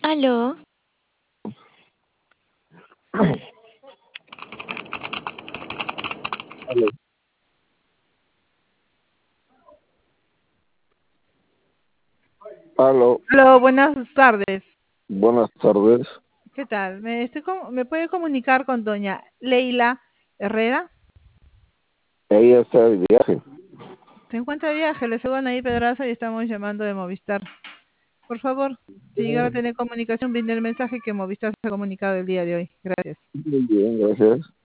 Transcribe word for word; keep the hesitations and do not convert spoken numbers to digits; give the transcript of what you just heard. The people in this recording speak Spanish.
Aló. Aló. Aló. Aló, buenas tardes. Buenas tardes. ¿Qué tal? ¿Me, estoy com- ¿me puede comunicar con doña Leila Herrera? Ella está de viaje. Se encuentra de viaje, le suban ahí Pedraza y estamos llamando de Movistar. Por favor, si llegara a tener comunicación, brinde el mensaje que Movistar se ha comunicado el día de hoy. Gracias. Muy bien, gracias.